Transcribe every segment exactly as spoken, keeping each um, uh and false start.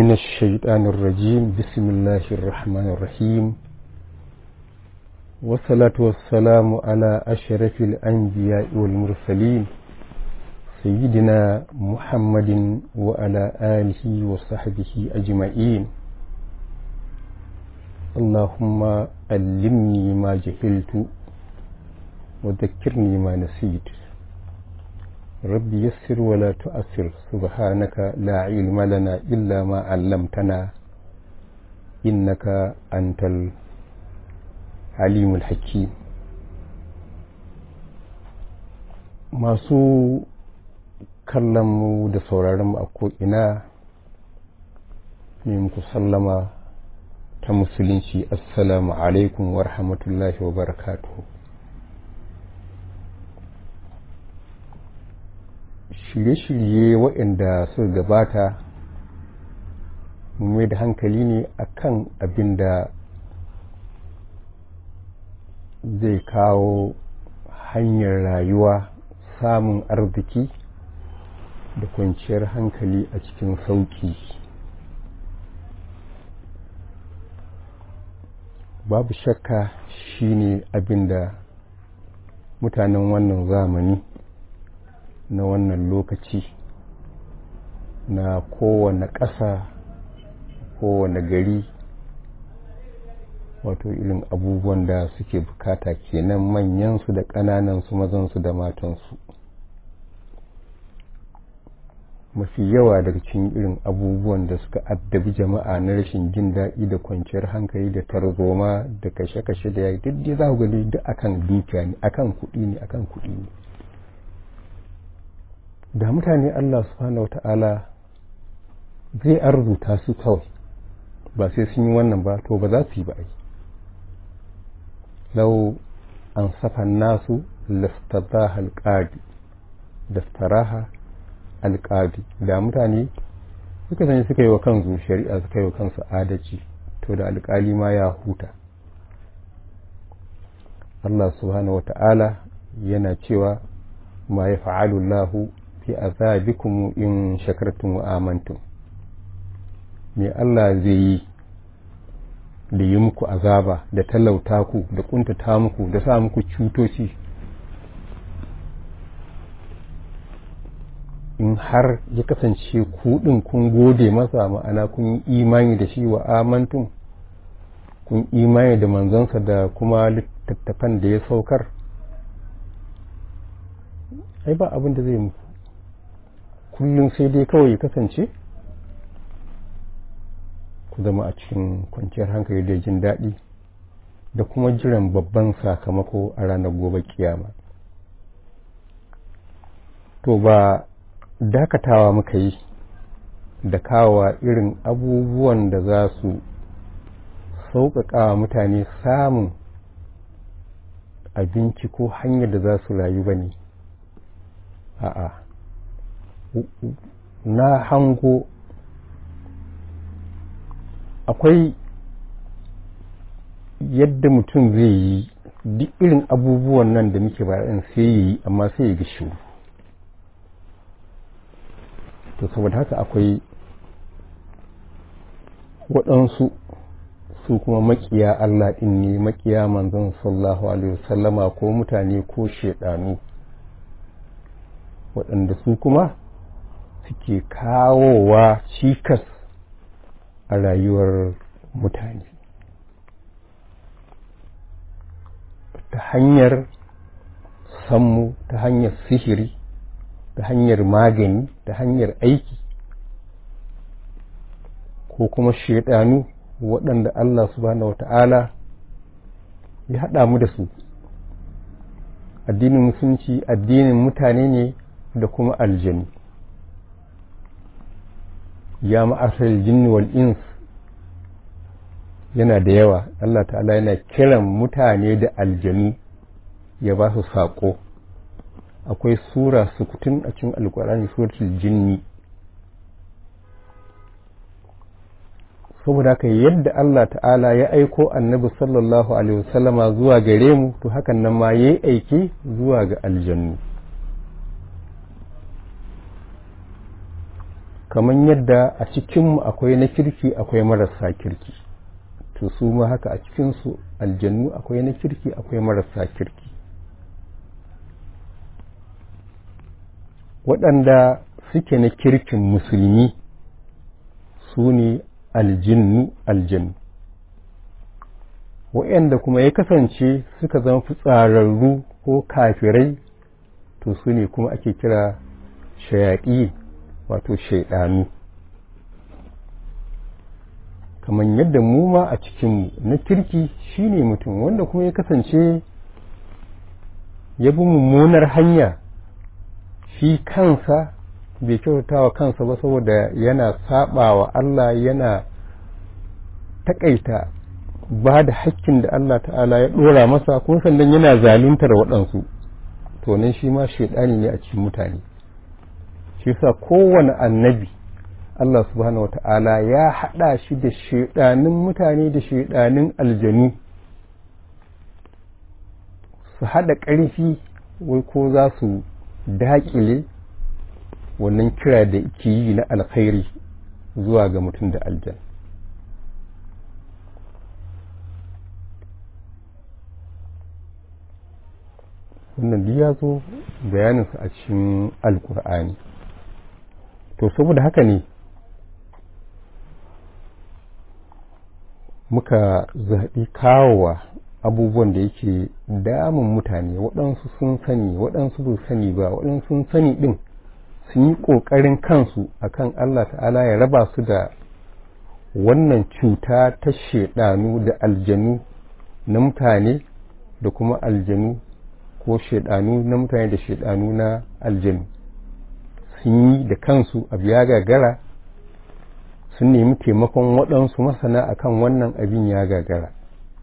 من الشيطان الرجيم. بسم الله الرحمن الرحيم، والصلاة والسلام على أشرف الأنبياء والمرسلين سيدنا محمد وعلى آله وصحبه أجمعين. اللهم علمني ما جهلت وذكرني ما نسيت. ربي يسر ولا تؤثر، سبحانك لا علم لنا إلا ما علمتنا إنك أنت العليم الحكيم. masu kallonmu da sauraronmu a ko'ina ne muku sallama ta musulunci. Assalamu alaikum wa rahmatullahi wa barakatuhu. Shirye-shirye waɗanda suka gabata mai da hankali ne akan abin da zai kawo hanyar rayuwa, samun arziki da kwanciyar hankali a cikin sauƙi. Babu shakka shine abin da mutanen wannan zamani na wannan lokaci na kowane ƙasa, kowane gari, wato irin abubuwan da suke bukata kenan, manyansu da ƙananansu, mazansu da matansu. Mafi yawa daga cikin irin abubuwan da suka addabi jama'a na rashin jin daɗi da kwanciyar hankali da tarzoma da kashe-kashe da yayi duk dai za ku gani duk akan dukiya ne, akan kuɗi ne, akan kuɗi ne. Da mutane Allah subhanahu wata'ala zai arzuta su kawai, ba sai sun yi wannan ba, to ba za su yi ba ai. lau an safan nasu lastadaha alqadi dastaraha alqadi. Da mutane suka sanya suka yi wa kansu shari'a, suka yi wa kansu adalci, to da alƙali ma ya huta. Allah subhanahu wata'ala yana cewa ma yaf'alu Allahu fi azabikum in shakartum wa amantum. Me Allah zai yi da yi muku azaba, da talauta ku, da kuntata muku, da sa muku cutoci, in har ya kasance ku din kun gode masa, ma'ana kun yi imani da shi wa amantum, kun imani da manzansa da kuma littattafan da ya saukar, ai ba abin da zai muku. Kullum sai dai kawai ya kasance ku zama a cikin kwanciyar hankali da jin daɗi da kuma jiran babban sakamako a ranar gobe kiyama. To ba dakatawa muka yi da kawowa irin abubuwan da za su sauƙaƙa mutane samun abinci ko hanyar da za su rayu ba ne. A'a, na hango akwai yadda mutum zai yi duk irin abubuwan nan da muke bayan sai ya yi, amma sai ya ga shiru. To saboda haka akwai waɗansu su kuma makiya Allah ɗin ne, makiya manzon sallallahu alaihi wasallama, ko mutane ko shaidanu, waɗanda su kuma suke kawowa cikas a rayuwar mutane ta hanyar sammu, ta hanyar sihiri, ta hanyar magani, ta hanyar aiki, ko kuma shaidanu waɗanda Allah subhanahu wata'ala ya haɗa mu da su. Addinin musulunci addinin mutane ne da kuma aljanu. Ya ma'asar jinni wal ins yana da yawa. Allah ta'ala yana kiran mutane da aljanu ya ba su saƙo. Akwai sura sukutun a cikin alƙur'ani, suratul jinni. Saboda haka yadda Allah ta'ala ya aiko annabi sallallahu alaihi wasallama zuwa gare mu, to hakan nan ma yayi aiki zuwa ga aljannu. kamar yadda a cikinmu akwai na kirki akwai marasa kirki, to su ma haka a cikinsu aljannu akwai na kirki akwai marasa kirki. Waɗanda suke na kirkin musulmi su ne aljinnu aljannu, waɗanda kuma ya kasance suka zama fitsararru ko kafirai to su ne kuma ake kira shayaƙi wato shaiɗanu. Kamar yadda mu ma a cikinmu na kirki shine mutum wanda kuma ya kasance ya bi mummunar hanya, shi kansa bai kyautata wa kansa ba saboda yana saba wa Allah, yana takaita ba da hakkin da Allah ta'ala ya dora masa, kuma sannan yana zaluntar waɗansu, to nan shi ma shaidani ne a cikin mutane. Shi yasa kowane annabi Allah subhanahu wata'ala ya haɗa shi da shaidanin mutane da shaidanin aljanu, su haɗa ƙarfi wai ko za su daƙile wannan kira da ke yi na alkhairi zuwa ga mutum da aljan. Wannan duk ya zo bayaninsa a cikin alkur'ani. To saboda haka ne muka zaɓi kawowa abubuwan da yake damun mutane, waɗansu sun sani waɗansu ba sani ba, waɗansu sun sani ɗin sun yi ƙoƙarin kansu akan Allah ta'ala ya raba su da wannan cuta ta shaidanu da aljanu na mutane da kuma aljanu ko shaidanu na mutane da shaidanu na aljanu. Sun yi da kansu abu ya gagara, sun nemi taimakon waɗansu masana akan wannan abin ya gagara,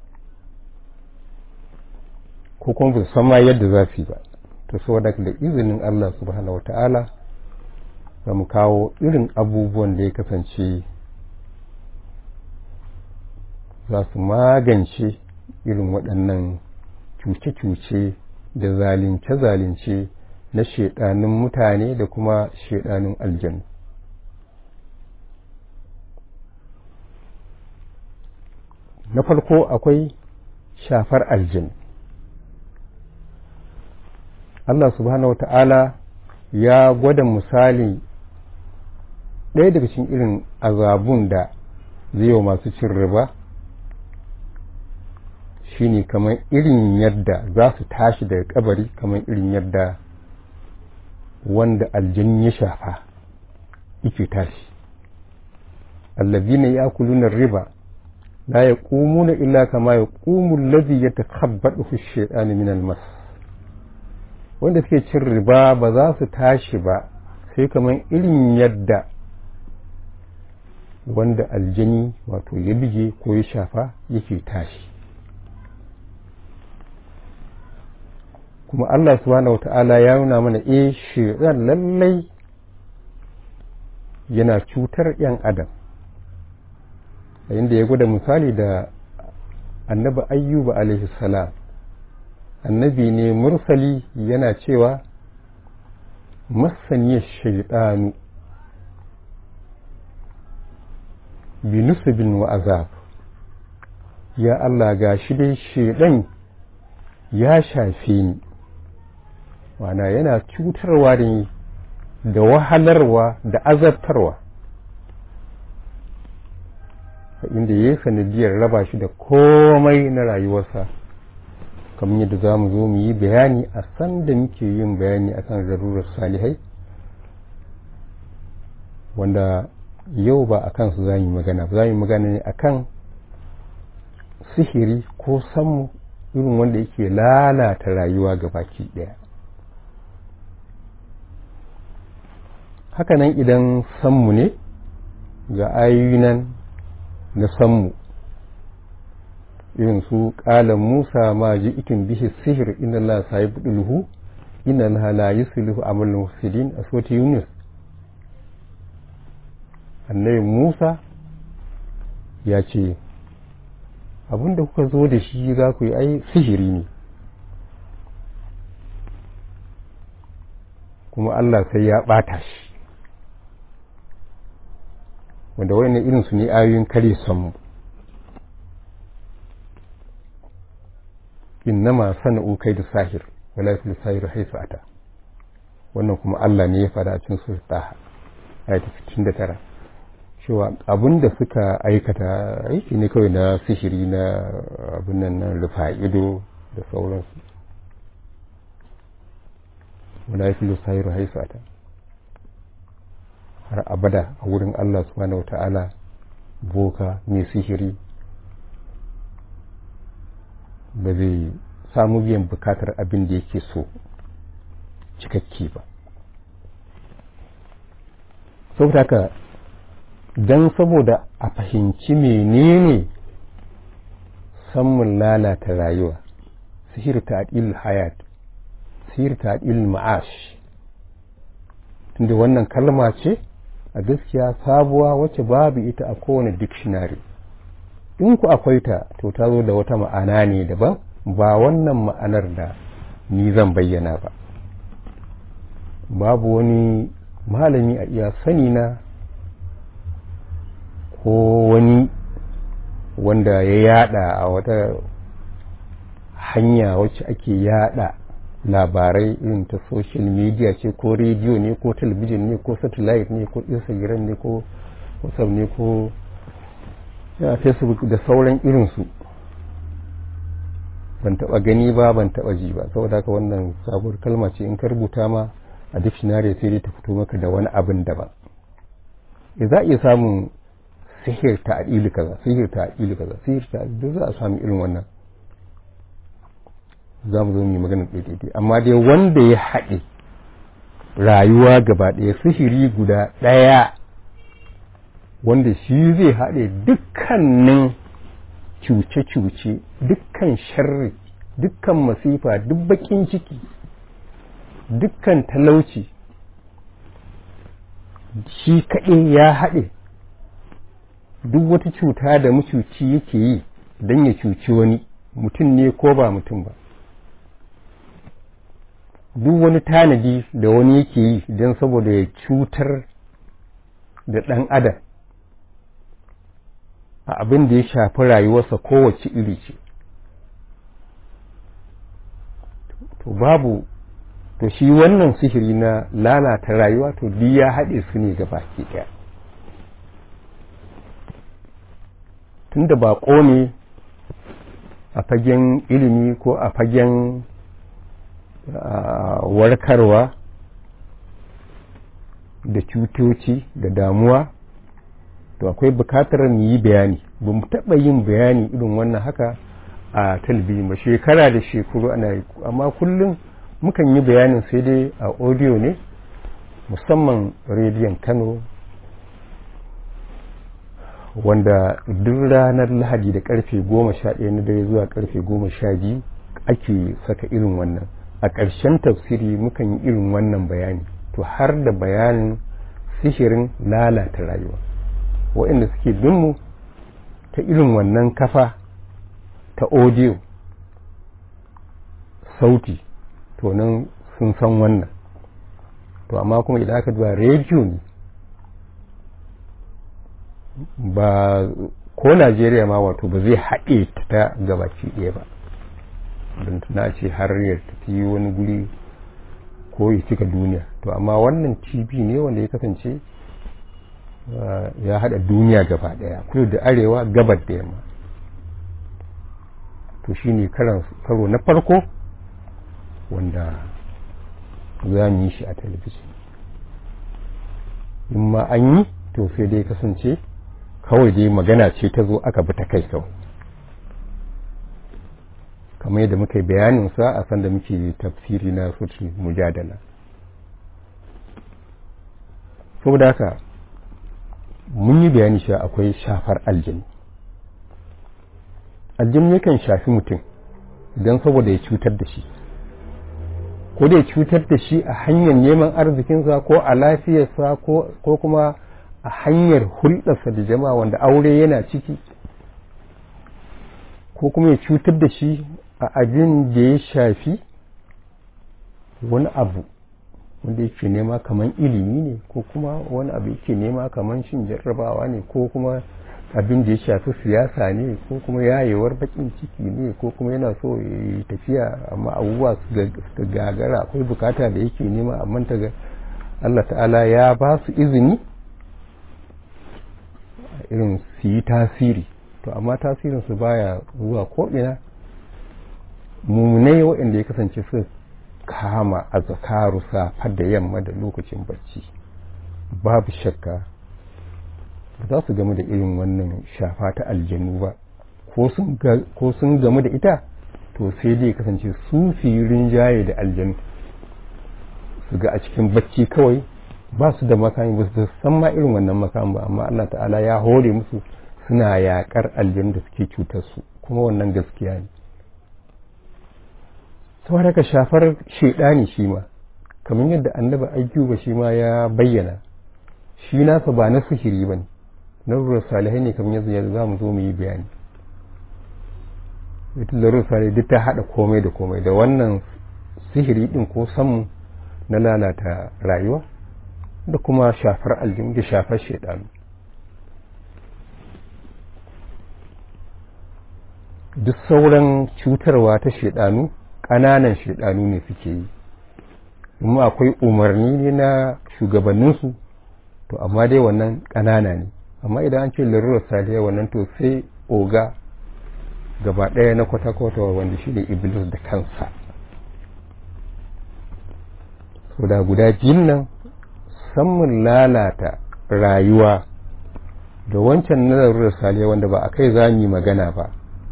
ko kuma ba su san ma yadda za su yi ba. To saboda da izinin Allah subhanahu wa ta'ala za mu kawo irin abubuwan da ya kasance za su magance irin waɗannan cuce-cuce da zalince-zalince na shaidanin mutane da kuma shaidanin aljanu. Na farko akwai shafar aljanu. Allah subhanahu wata'ala ya gwada misali ɗaya daga cikin irin azabun da zai wa masu cin riba shine kamar irin yadda za su tashi daga kabari, kamar irin yadda wanda aljani ya shafa yake tashi. allazina ya'kuluna riba la yaqumuna illa kama yaqumu allazi yatakhabbathu ash-shaytanu min al-mas. Wanda suke cin riba ba za su tashi ba sai kamar irin yadda wanda aljani wato ya bige ko ya shafa yake tashi. Kuma Allah subhanahu wata'ala ya nuna mana eh shaytan lallai yana cutar yan adam, inda ya gwada misali da annabi ayyuba alaihi salam. Annabi ne mursali, yana cewa masaniyar shaytanu bi nusbin wa azab. Ya Allah, ga shi dai shaytan ya shafe ni, wana yana cutarwa da ni da wahalarwa da azabtarwa, inda ya yi sanadiyar raba shi da komai na rayuwarsa, kamar yadda za mu zo mu yi bayani a san da muke yin bayani akan zarurar salihai, wanda yau ba a kansu za mu magana ba, za mu magana ne akan sihiri ko sammu irin wanda yake lalata rayuwa gabaki daya. Hakanan idan sammu ne, ga ayoyi nan na sammu irin su qala Musa ma ji'tum bihi sihr inna Allah sayubdiluhu inna Allah la yuslihu amal mufsidin a surati Yunus. Annabi Musa ya ce abinda kuka zo da shi za ku yi ai sihiri ne, kuma Allah sai ya bata shi. wanda wayannan irin su ne ayoyin kare samu. Innama sana'u kaidu sahir wala yuflihu sahiru haythu ata. Wannan kuma Allah ne ya fada a cikin sura Taha ayat sittin da tara cewa abinda suka aikata aiki ne kawai na sihiri na abin nan na rufa ido da sauransu. Wala yuflihu sahiru haythu ata. Har abada a wurin Allah subhanahu wata'ala boka mai sihiri ba zai samu biyan bukatar abin da yake so cikakke ba. Saboda haka don saboda a fahimci menene sammun lalata rayuwa, sihir ta'dil hayat, sihir ta'dil ma'ash, tunda wannan kalma ce a gaskiya sabuwa wacce babu ita a kowane dictionary. In ku akwai ta to ta zo da wata ma'ana ne daban, ba wannan ma'anar da ni zan bayyana ba. Babu wani malami a iya sani na ko wani wanda ya yada a wata hanya wacce ake yada labarai irin ta social media ce ko rediyo ne ko talabijin ne ko satellite ne ko instagram ne ko whatsapp ne ko ya facebook da sauran irinsu, ban taba gani ba ban taba ji ba. saboda haka wannan sabuwar kalma ce in ka rubuta ma a dictionary sai dai ta fito maka da wani abin daban. e za a iya samun sihir ta'dil kaza, sihir ta'dil kaza, sihir ta'dil, za a samu irin wannan, za mu zo mu yi magana daidai. Amma dai wanda ya haɗe rayuwa gaba ɗaya, sihiri guda ɗaya wanda shi zai haɗe dukkanin cuce-cuce, dukkan sharri, dukkan masifa, duk bakin ciki, dukkan talauci, shi kaɗai ya haɗe duk wata cuta da mucuci yake yi don ya cuci wani, mutum ne ko ba mutum ba, duk wani tanadi da wani yake yi don saboda ya cutar da ɗan adam a abin da ya shafi rayuwarsa kowace iri ce, to babu, to shi wannan sihiri na lalata rayuwa to duk ya haɗe su ne gaba ke ɗaya. Tunda baƙo ne a fagen ilimi ko a fagen warkarwa da cutoci da damuwa, to akwai bukatar mu yi bayani. Ba mu taɓa yin bayani irin wannan haka a talabijin ba, shekara da shekaru ana yi, amma kullum mukan yi bayanin sai dai a audio ne, musamman rediyon Kano, wanda duk ranar Lahadi da karfe goma sha ɗaya na dare zuwa karfe goma sha biyu ake saka irin wannan. A ƙarshen tafsiri mukan yi irin wannan bayani, to har da bayanin sihirin lalata rayuwa. Waɗanda suke binmu ta irin wannan kafa ta audio sauti, to nan sun san wannan. To amma kuma idan aka duba rediyo ne, ba ko Najeriya ma wato ba zai haɗe ta gabaki ɗaya ba, don tuna ce har ya tafi wani guri ko ya cika duniya. To amma wannan T V ne wanda ya kasance ya haɗa duniya gaba ɗaya, kudu da arewa, gabar da yamma. to shine karan karo na farko wanda za mu yi shi a talabijin. In ma an yi to sai dai kasance kawai dai magana ce ta zo aka bi ta kai kawai, kamar yadda muka yi bayanin sa a san da muke tafsiri na suratul mujadala. Saboda haka mun yi bayani cewa akwai shafar aljini. Aljini yakan shafi mutum idan saboda ya cutar da shi, ko da ya cutar da shi a hanyar neman arzikinsa ko a lafiyarsa ko kuma a hanyar hulɗarsa da jama'a wanda aure yana ciki, ko kuma ya cutar da shi a abin da ya shafi wani abu wanda yake nema kaman ilimi ne, ko kuma wani abu yake nema kaman shin jarrabawa ne, ko kuma abin da ya shafi siyasa ne, ko kuma yayewar bakin ciki ne, ko kuma yana so ya tafiya amma abubuwa su gagara, akwai bukata da yake nema amma ta ga Allah ta'ala ya ba su izini irin su yi tasiri. To amma tasirin su baya zuwa ko ina. Mummunai waɗanda ya kasance su kama a zakaru safar da yamma da lokacin bacci, babu shakka ba za su gamu da irin wannan shafa ta aljanu ba, ko sun gamu da ita to sai dai kasance su firin jaye da aljanu, su ga a cikin bacci kawai ba su da makami, ba su san ma irin wannan makami ba, amma Allah ta'ala ya hore musu suna yakar aljanu da suke cutar su, kuma wannan gaskiya ne. sau haka shafar shaidani shi ma kamar yadda annabi ayyuba shi ma ya bayyana, shi nasa ba na sihiri ba ne, na rurar salihai ne, kamar yadda za mu zo mu yi bayani. ita larurar salihai duk ta haɗa komai da komai, da wannan sihiri ɗin ko samu na lalata rayuwa, da kuma shafar aljin da shafar shaidanu. duk sauran cutarwa ta shaidanu ƙananan shaidanu ne suke yi, kuma akwai umarni ne na shugabanninsu, to amma dai wannan ƙanana ne. Amma idan an ce larurar salihai wannan to sai oga gaba ɗaya na kwata-kwata wanda shi ne iblis da kansa. so da guda biyun nan samun lalata rayuwa da wancan na larurar salihai wanda ba a kai za mu yi magana ba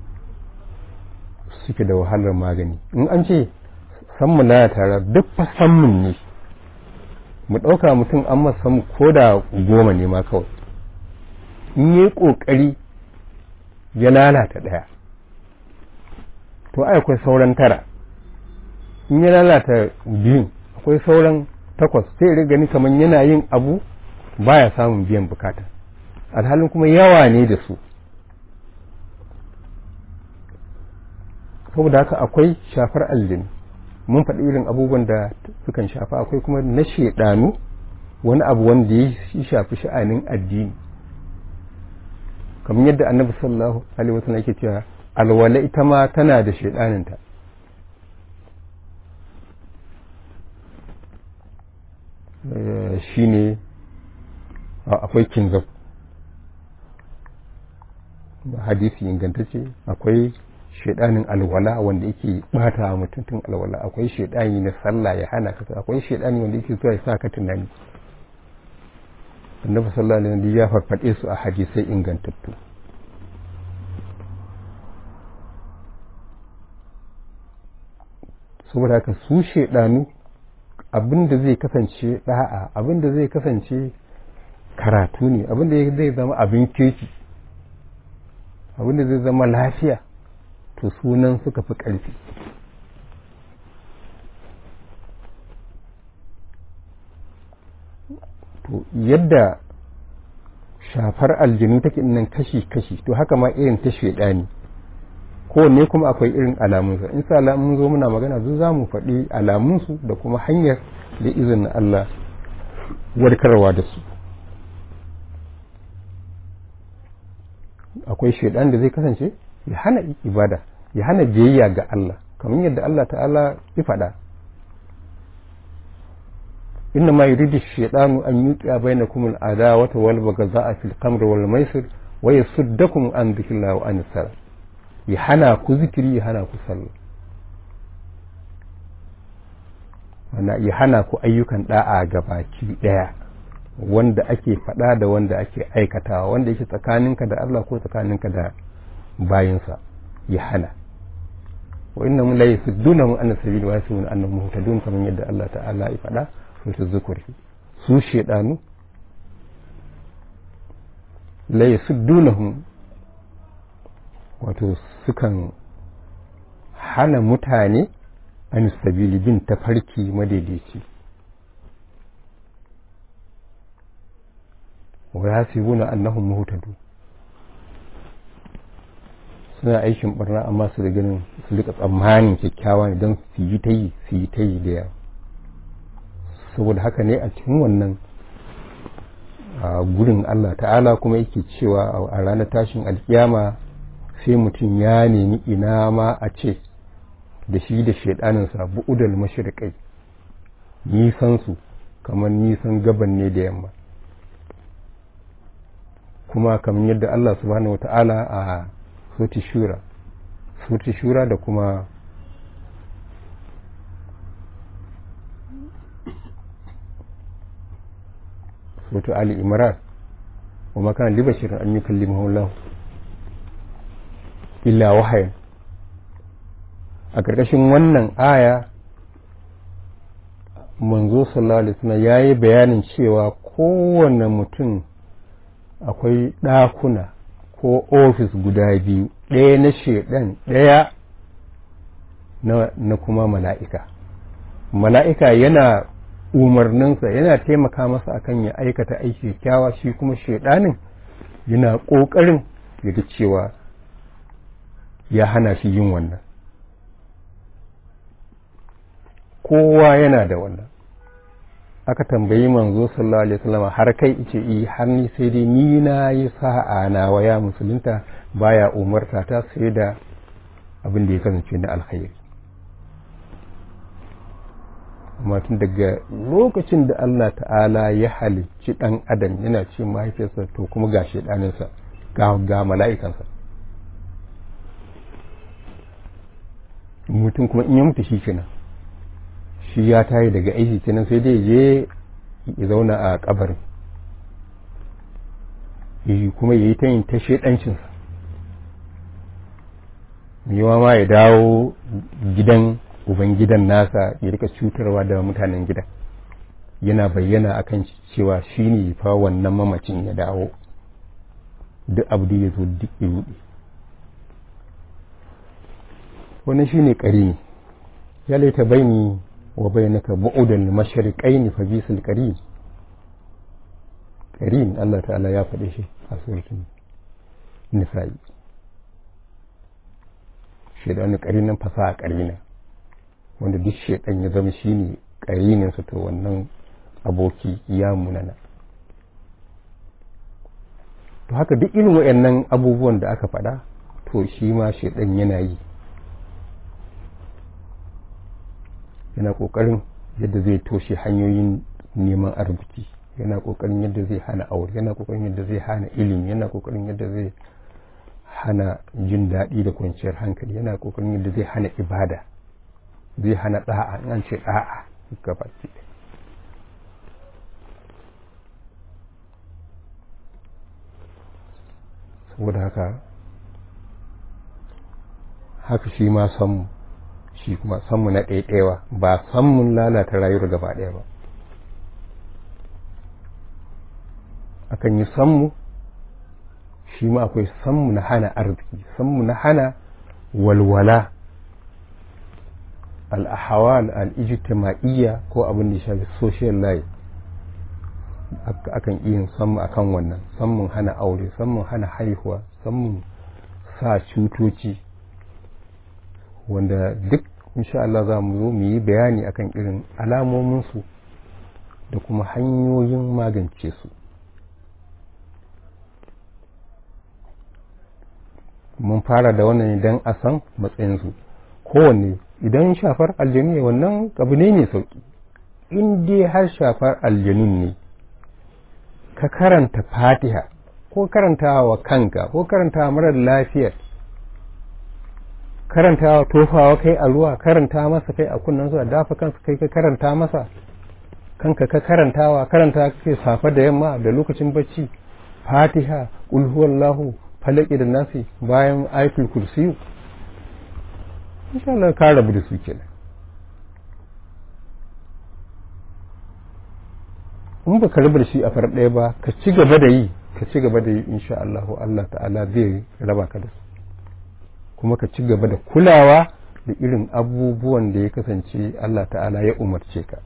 suke da wahalar magani. In an ce samun lalata duk fa samun ne, mu ɗauka mutum an masa samu ko da goma ne ma kawai, in yi ƙoƙari ya lalata ɗaya to ai akwai sauran tara, in ya lalata biyun akwai sauran takwas, sai ya gani kamar yana yin abu baya samun biyan bukata, alhalin kuma yawa ne da su. saboda haka akwai shafar aljini, mun faɗi irin abubuwan da sukan shafa, akwai kuma na shaidanu, wani abu wanda ya shafi sha'anin addini, kamar yadda annabi sallallahu alaihi wasallam yake cewa alwala ita ma tana da shaidaninta. shine akwai kinzab, hadisi ingantacce, akwai shaidanin alwala wanda yake bata mutuntun alwala, akwai shaidani na sallah ya hana ka, akwai shaidani wanda yake zuwa ya sa ka tunani. annabi sallallahu alaihi wasallam ya farfade su a hadisai ingantattu. saboda haka su shaidanu abinda zai kasance da'a, abinda zai kasance karatu ne, abinda zai zama abin kirki, abinda zai zama lafiya, to sunan suka fi ƙarfi. to yadda shafar aljinu take nan kashi-kashi, to haka ma irin ta shaidani kowanne kuma akwai irin alamunsa. in sa alamun zo muna magana zu za mu faɗi alamunsu da kuma hanyar da izinin Allah warkarwa da su. akwai shaidan da zai kasance ya hana ibada, ya hana biyayya ga Allah, kamar yadda Allah ta'ala ya faɗa, inna ma yuridu ash-shaytanu an yuqi'a bainakum al-adawata wal baghdha'a fil khamri wal maisir wa yasuddakum an dhikrillahi wa an as-salah, ya hana ku zikiri, ya hana ku sallah, wana ya hana ku ayyukan da'a gabaki daya wanda ake faɗa da wanda ake aikatawa, wanda yake tsakaninka da Allah ko tsakaninka da bayinsa, ya hana. wa innahum la yasuddunahum an as-sabil wa yasuna annahum muhtadun, kamar yadda Allah ta'ala ya faɗa suratul zukhruf. su shedanu la yasuddunahum, wato sukan hana mutane an as-sabil, bin tafarki madaidaici, wa yasibuna annahum muhtadun, suna aikin barna amma su da ganin su rika tsammanin kyakkyawa ne don su yi ta yi su yi ta yi da yawa. saboda haka ne a cikin wannan a gurin Allah ta'ala kuma yake cewa a ranar tashin alkiyama sai mutum ya nemi ina ma a ce da shi da shaidaninsa bu'udal mashriqai nisan su kamar nisan gaban ne da yamma, kuma kamar yadda Allah subhanahu wata'ala a surati shura surati shura da kuma surati ali imran wa ma kana li basharin an yukallimahu Allah illa wahayin. A ƙarƙashin wannan aya manzo sallallahu alaihi wasallam yayi bayanin cewa kowanne mutum akwai ɗakuna ko ofis guda biyu, ɗaya na shedan ɗaya na, na kuma mala'ika. Mala'ika yana umarninsa, yana taimaka masa akan ya aikata aiki kyawa, shi kuma shedanin yana ƙoƙarin ya ga cewa ya hana shi yin wannan. Kowa yana da wannan. Aka tambayi manzo sallallahu alaihi wasallam har kai ice yi har ni sai dai ni na yi sa'a na waya musulunta baya umarta ta sai da abin da ya kasance na alkhairi. Amma tun daga lokacin da Allah ta'ala ya halicci dan adam yana ce mahaifiyarsa to kuma ga shedaninsa ga ga mala'ikansa, mutum kuma in ya mutu shi kenan, shi ya tayi daga aiki kenan sai dai je ya zauna a kabarin yi kuma ya yi ta yin ta shedancinsa, yawa ma ya dawo gidan uban gidan nasa ya rika cutarwa da mutanen gidan, yana bayyana akan cewa shi ne fa wannan mamacin ya dawo, duk abu da ya zo duk ya ruɗe. Wannan shi ne ƙarini, ya laita baini wa bainaka bu'udal mashriqain fa bisul qarin. Qarin Allah ta'ala ya faɗe shi a suratul Nisa'i. Shedan qarinin fasaha qarina, wanda duk shedan ya zama shine qarinin sa to wannan aboki ya munana. To haka duk irin wayannan abubuwan da aka faɗa to shi ma shedan yana yi, yana ƙoƙarin yadda zai toshe hanyoyin neman arziki, yana ƙoƙarin yadda zai hana aure, yana ƙoƙarin yadda zai hana ilimi, yana ƙoƙarin yadda zai hana jin daɗi da kwanciyar hankali, yana ƙoƙarin yadda zai hana ibada, zai hana ɗa'a, in an ce ɗa'a gabaki. Saboda haka haka shi ma samu shi kuma sanmu na ɗaiɗaiwa, ba sanmun lalata rayuwar gaba ɗaya ba. Akan yi sanmu shi ma akwai sanmu na hana arziki, sanmu na hana walwala, al'ahawal al'ijtima'iyya ko abin da ya shafi social life. Akan iya sanmu akan wannan, sanmun hana aure, sanmun hana haihuwa, sanmun sa cutoci, wanda duk insha Allah za mu zo mu yi bayani akan irin alamominsu da kuma hanyoyin magance su. Mun fara da wannan idan a san matsayinsu kowanne. Idan shafar aljanu ne wannan abu ne mai sauki, in dai har shafar aljanun ne ka karanta fatiha ko karantawa kanka ko karantawa marar lafiyar, karantawa tofawa kai a ruwa, karanta masa kai a kunnen zuwa dafa kansa kai ka karanta masa kanka, ka karantawa karanta kake safa da yamma da lokacin bacci, fatiha, qul huwallahu, falaki da nasi bayan ayatul kursi, insha Allah ka rabu da su kenan. In ba ka rabu da shi a far ɗaya ba, ka ci gaba da yi ka ci gaba da yi insha Allah Allah ta'ala zai raba ka da su, kuma ka ci gaba da kulawa da irin abubuwan da ya kasance Allah ta'ala ya umarce ka.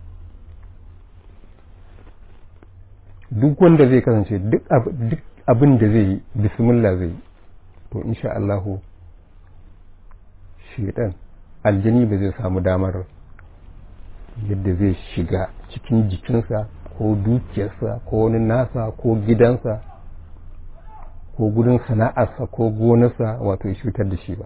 Duk wanda zai kasance duk abin da zai yi bismillah zai yi, to insha Allah shaitan aljani ba zai samu damar yadda zai shiga cikin jikinsa ko dukiyarsa ko wani nasa ko gidansa ko gudun sana'arsa ko gonarsa wato ya cutar da shi ba.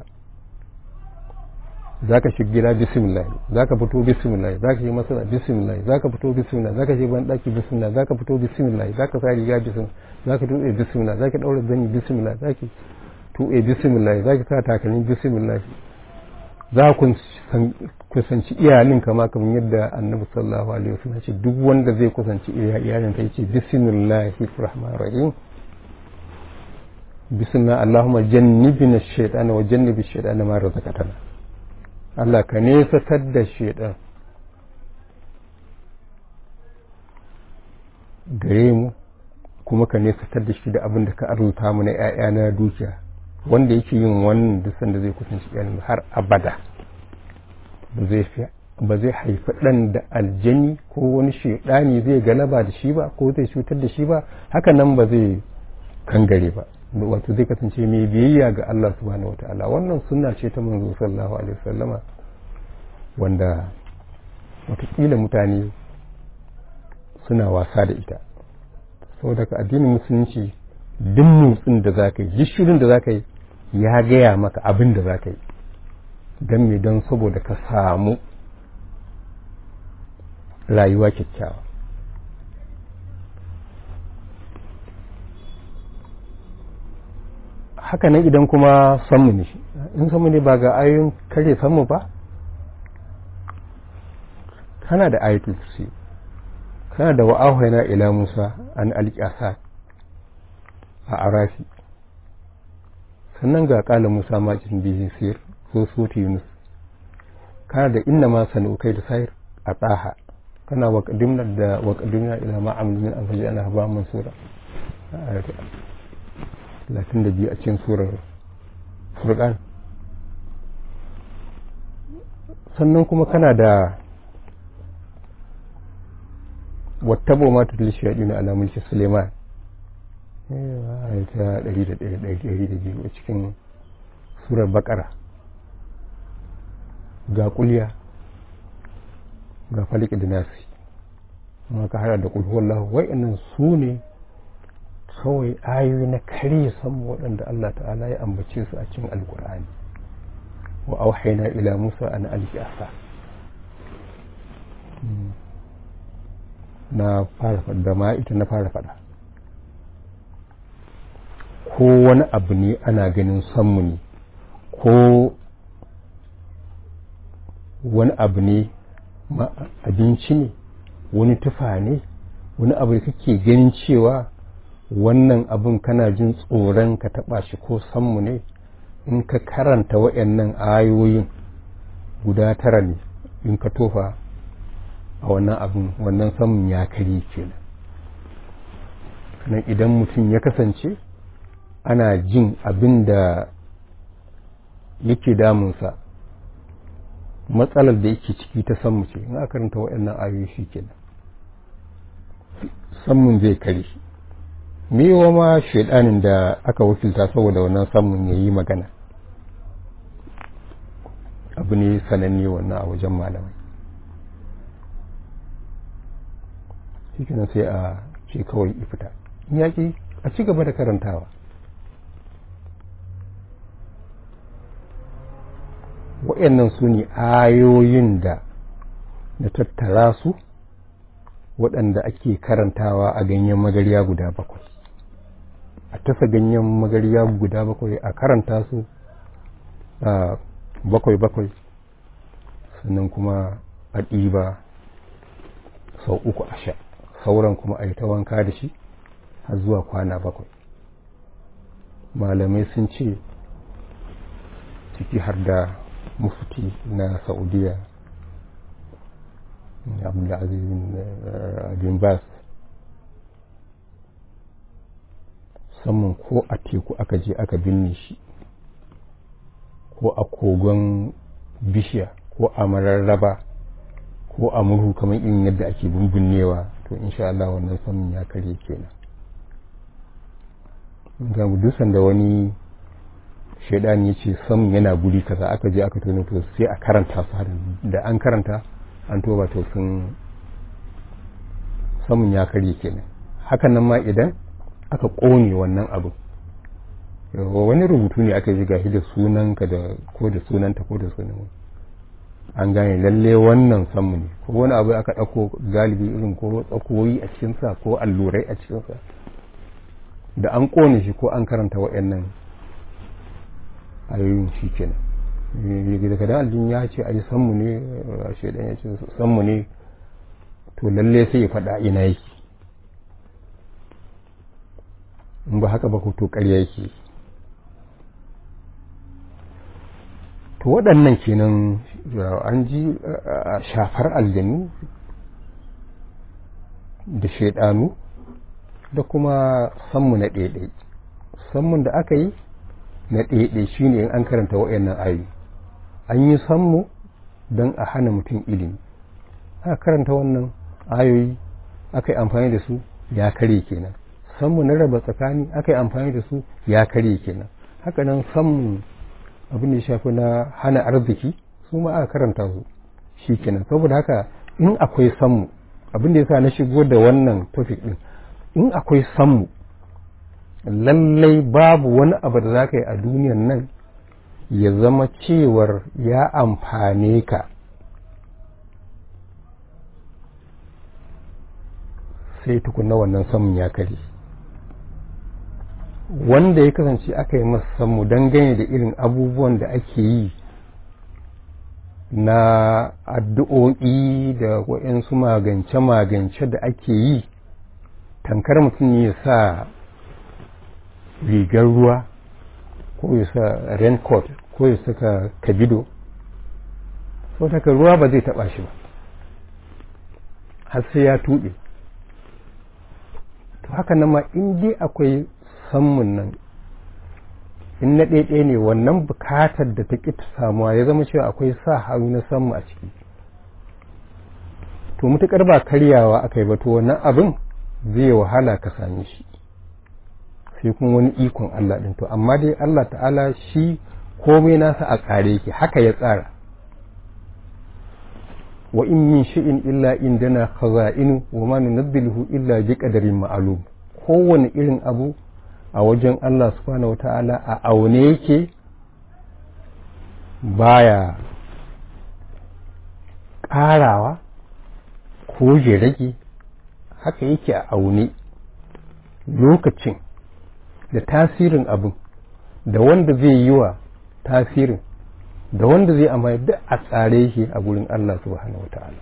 za ka shiga gida bismillah, za ka fito bismillah, za ka yi masana bismillah, za ka fito bismillah, za ka je ban ɗaki bismillah, za ka fito bismillah, za ka sa riga bismillah, za ka tuɓe bismillah, za ka ɗaura zani bismillah, za ka tuɓe bismillah, za ka sa takalmi bismillah, za ku kusanci iyalin kama kamar yadda annabi sallallahu alaihi wasallam ce duk wanda zai kusanci iyalin ta yace bismillahir rahmanir rahim, bismillah allahumma jannibna ash-shaytana wa jannibi ash-shaytana ma razaqtana. Allah ka nesatar da shaytan gare mu kuma ka nesatar da shi da abin da ka arzuta mu na ƴaƴa na dukiya. Wanda yake yin wannan duk sanda zai kusanci iyalin har abada ba zai haifi ɗan da aljani ko wani shaidani zai galaba da shi ba ko zai cutar da shi ba, haka nan ba zai kangare ba, wato zai kasance mai biyayya ga Allah subhanahu wataala. Wannan sunna ce ta manzo sallallahu alaihi wasallama wanda watakila mutane suna wasa da ita. Saboda ka addinin musulunci duk motsin da za ka yi, duk shirin da za ka yi ya gaya maka abin da za ka yi, don me don saboda ka samu rayuwa kyakkyawa. Haka nan idan kuma sanmu ne, in sanmu ne ba ga ayoyin kare sanmu ba, kana da ayatul kursi, kana da wa'auhaina ila Musa an alƙasa a arafi, sannan ga ƙala Musa makin bihin sir ko soti Yunus, kana da inna ma sanu kai da sayar a tsaha, kana waƙadimna da waƙadimna ila ma'amul min alfaji ana haba mansura talatin da biyu a cikin surar Furqan. Sannan kuma kana da wattabo ma tutli shayaɗin ala mulki Suleiman, ta ɗari da ɗaya ɗari da biyu a cikin surar Baƙara. Ga kulya ga faliki da nasi, ma ka hada da kulhuwallahu. Wa'annan su ne kawai ayoyi na kare samu waɗanda Allah ta'ala ya ambace su a cikin alkur'ani. Wa auhayna ila Musa an alqi asa. Na fara faɗa ma ita na fara faɗa. Ko wani abu ne ana ganin sanmu ne, ko wani abu ne abinci ne, wani tufa ne, wani abu da kake ganin cewa wannan abun kana jin tsoron ka taɓa shi ko sanmu ne, in ka karanta waɗannan ayoyin guda tara ne, in ka tofa a wannan abun wannan sanmun ya kare kenan. Sannan idan mutum ya kasance ana jin abin da yake damunsa, matsalar da yake ciki ta sanmu ce, in aka karanta waɗannan ayoyi shi kenan sanmun zai kare shi. Me yawa ma shaidanin da aka wakilta saboda wannan sanmun ya yi magana, abu ne sananne wannan a wajen malamai. shi kenan sai a ce kawai ifita, in yaƙi a ci gaba da karantawa. waɗannan su ne ayoyin da na tattara su waɗanda ake karantawa a ganyen magariya guda bakwai. A tasa ganyen magariya guda bakwai a karanta su a bakwai bakwai, sannan kuma a ɗiba sau uku a sha, sauran kuma a yi ta wanka da shi har zuwa kwana bakwai. Malamai sun ce ciki har da mufti na Saudiya Abdulaziz bin Baz, musamman ko a teku aka je aka binne shi, ko a kogon bishiya, ko a mararraba, ko a murhu kamar irin yadda ake bumbunnewa, to insha Allah wannan samun ya kare kenan. Ga dusan da wani shaidani ya ce samun yana guri kaza, aka je aka tono to sai a karanta su, har da an karanta an toba to sun samun ya karye kenan. Hakan nan ma idan aka ƙone wannan abu, wani rubutu ne aka yi gashi da sunanka da ko da sunanta ko da sunan an gane lalle wannan sammu ne, ko wani abu aka ɗauko galibi irin ko tsakoyi a cikinsa ko allurai a cikinsa, da an ƙone shi ko an karanta waɗannan ayoyin shi kenan. Daga dan aljin ya ce ai sammu ne, shaidan ya ce sammu ne, to lalle sai ya faɗa ina yake, in ba haka ba ko to ƙarya yake. To waɗannan kenan an ji shafar aljanu da shaidanu da kuma sammu na ɗaiɗai. Sammun da aka yi na ɗaiɗai shine in an karanta waɗannan ayoyi. An yi sammu don a hana mutum ilimi, aka karanta wannan ayoyi aka yi amfani da su ya kare kenan. Sammu na raba tsakani aka yi amfani da su ya kare kenan. Haka nan sammu abin da ya shafi na hana arziki su ma aka karanta su shi kenan. Saboda haka in akwai sammu, abin da ya sa na shigo da wannan topic din, in akwai sammu lallai babu wani abu da za ka yi a duniyan nan ya zama cewar ya amfane ka sai tukuna wannan sammun ya kare. Wanda ya kasance aka yi masa sammu dangane da irin abubuwan da ake yi na addu'o'i da waɗansu magance-magance da ake yi, tankar mutum ne ya sa rigar ruwa ko ya sa raincoat ko ya saka kabido, sau taka ruwa ba zai taɓa shi ba har sai ya tuɓe. To haka nan ma in dai akwai sammun nan, in na ɗaiɗai ne wannan bukatar da ta ƙi ta samuwa ya zama cewa akwai sa hannu na sammu a ciki, to mutuƙar ba karyawa aka yi ba, to wannan abin zai wahala ka same shi, sai kuma wani ikon Allah ɗin. To amma dai Allah ta'ala shi komai nasa a tsare yake, haka ya tsara. Wa in min shay'in illa indana khaza'inu wa ma nunazziluhu illa bi qadarin ma'lum. Kowane irin abu a wajen Allah subhanahu wata'ala a aune yake, baya ƙarawa ko ya rage, haka yake a aune. Lokacin da tasirin abin da wanda zai yi wa tasirin da wanda zai amfani duk a tsare yake a gurin Allah subhanahu wata'ala.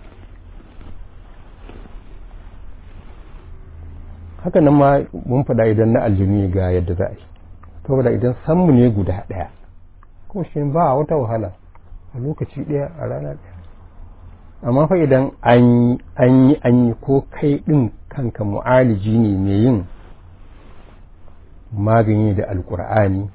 Haka nan ma mun faɗa idan na aljini ga yadda za a yi, saboda idan sammu ne guda ɗaya ko shi ba wata wahala a lokaci ɗaya a rana ɗaya. Amma fa idan an yi an yi an yi ko kai ɗin kanka mu'aliji ne mai yin magani da alƙur'ani,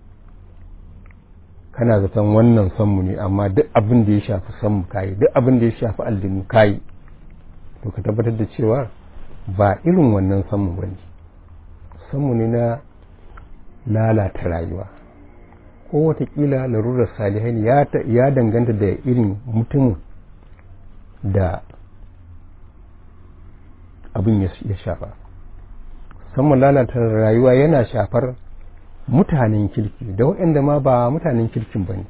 kana zaton wannan sammu ne, amma duk abin da ya shafi sammu kayi, duk abin da ya shafi aljinu kayi, to ka tabbatar da cewa ba irin wannan sammu ba ne. Sammu ne na lalata rayuwa, ko watakila larurar salihai ya danganta da irin mutum da abin ya shafa. Sammun lalata rayuwa yana shafar mutanen kirki da waɗanda ma ba mutanen kirkin ba ne,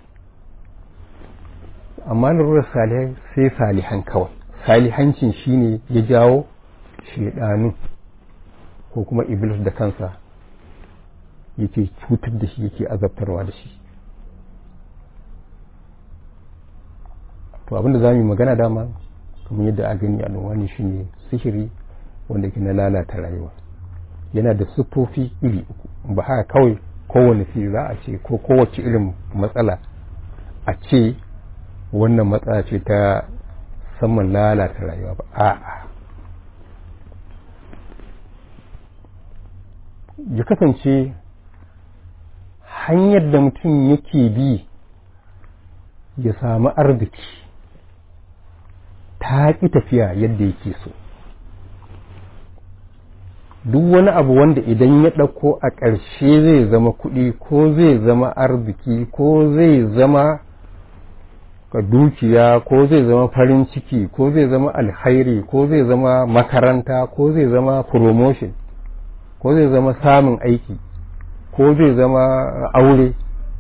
amma larurar salihai sai salihan kawai. Salihancin shine ya jawo shaidanu ko kuma iblis da kansa yake cutar da shi, yake azabtarwa da shi. To abinda za mu yi magana dama kamar yadda a gani a wani shine sihiri wanda ke na lalata rayuwa. Yana da siffofi iri uku, ba haka kawai kowane sihiri za a ce ko kowace irin matsala a ce wannan matsala ce ta saman lalata rayuwa ba. A'a, ya kasance hanyar da mutum yake bi ya samu arziki ta ƙi tafiya yadda yake so. Duk wani abu wanda idan ya ɗauko a ƙarshe zai zama kuɗi ko zai zama arziki ko zai zama ka dukiya ko zai zama farin ciki ko zai zama alkhairi ko zai zama makaranta ko zai zama promotion ko zai zama samun aiki ko zai zama aure,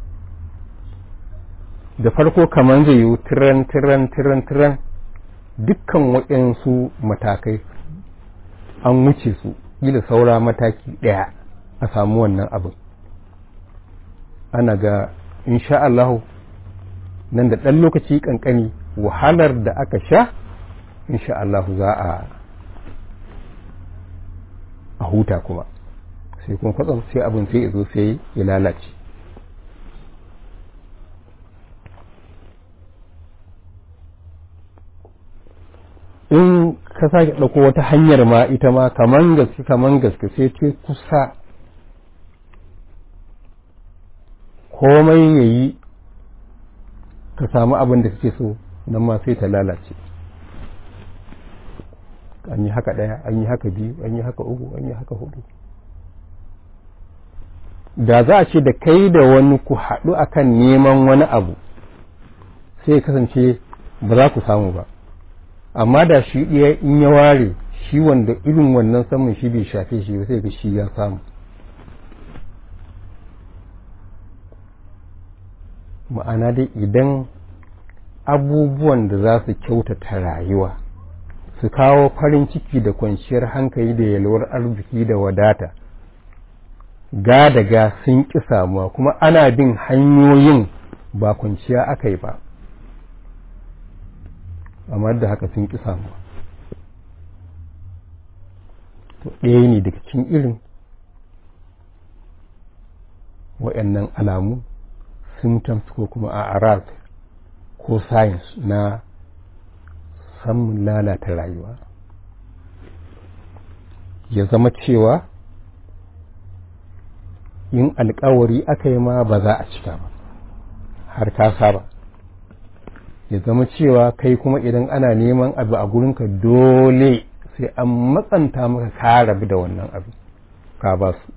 da farko kamar zai yi tiran tiran tiran tiran dukkan waɗansu matakai an wuce su, ƙila saura mataki ɗaya a samu wannan abin. Ana ga insha Allah nan da ɗan lokaci ƙanƙani wahalar da aka sha insha Allah za a a huta kuma sai kuma kwatsam sai abin sai ya zo sai ya lalace. In ka sake ɗauko wata hanyar ma ita ma kaman gaske kaman gaske sai ce kusa komai ya yi ka samu abin da kake so, nan ma sai ta lalace. An yi haka ɗaya, an yi haka biyu, an yi haka uku, an yi haka hudu. Da za a ce da kai da wani ku haɗu akan neman wani abu sai kasance ba za ku samu ba, amma da shi ɗaya in ya ware shi wanda irin wannan samun shi bai shafe shi ba sai ga shi ya samu. Ma'ana dai idan abubuwan da za su kyautata rayuwa su kawo farin ciki da kwanciyar hankali da yalwar arziki da wadata ga daga sun ƙi samuwa, kuma ana bin hanyoyin ba kwanciya aka yi ba, amma da haka sun ƙi samuwa. To ɗaya ne daga cikin irin waɗannan alamu, symptoms ko kuma a arab ko science na samun lalata rayuwa. Ya zama cewa in alkawari aka yi ma ba za a cika ba har ka saba. Ya zama cewa kai kuma idan ana neman abu a gurinka dole sai an matsanta maka ka rabu da wannan abu ka ba su.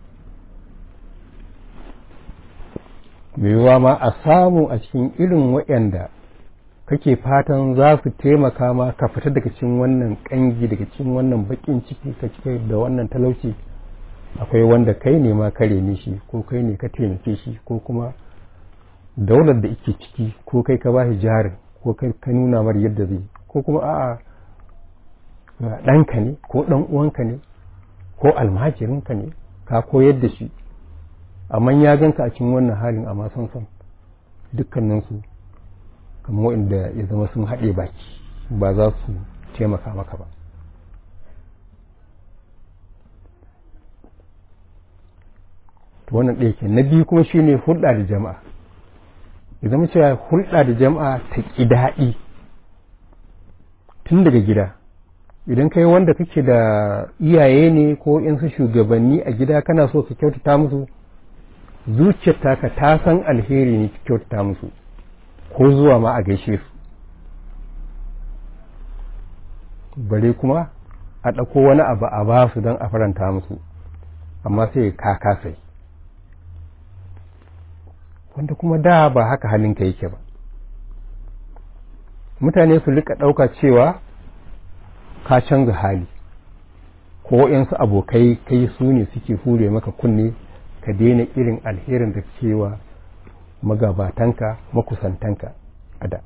Maiwa ma a samu a cikin irin waɗanda kake fatan za su taimaka ma ka fita daga cikin wannan ƙangi, daga cikin wannan baƙin ciki ka cike da wannan talauci, akwai wanda kai ne ma kare ne shi ko kai ne ka taimake shi ko kuma daular da ike ciki ko kai ka ba shi jarin ko kai ka nuna mar yadda zai, ko kuma a'a ɗanka ne ko ɗan uwanka ne ko almajirinka ne ka koyar da shi, amma ya ganka a cikin wannan halin amma san san dukkaninsu kamar waɗanda ya zama sun haɗe baki ba za su taimaka maka ba. To wannan ɗaya ke. Na biyu kuma shine hulɗa da jama'a. Ya zama cewa hulɗa da jama'a ta ƙi daɗi tun daga gida. Idan kai wanda kake da iyaye ne ko in su shugabanni a gida kana so ka kyautata musu, zuciyar taka ta san alheri ne ka kyautata musu ko zuwa ma a gaishe su, bare kuma a ɗauko wani abu a ba su don a faranta musu, amma sai ka kasai, wanda kuma da ba haka halinka yake ba. Mutane su rika ɗauka cewa ka canza hali, ko yansu abokai kai su ne suke hure maka kunne ka daina irin alherin da cewa magabatanka makusantanka a da.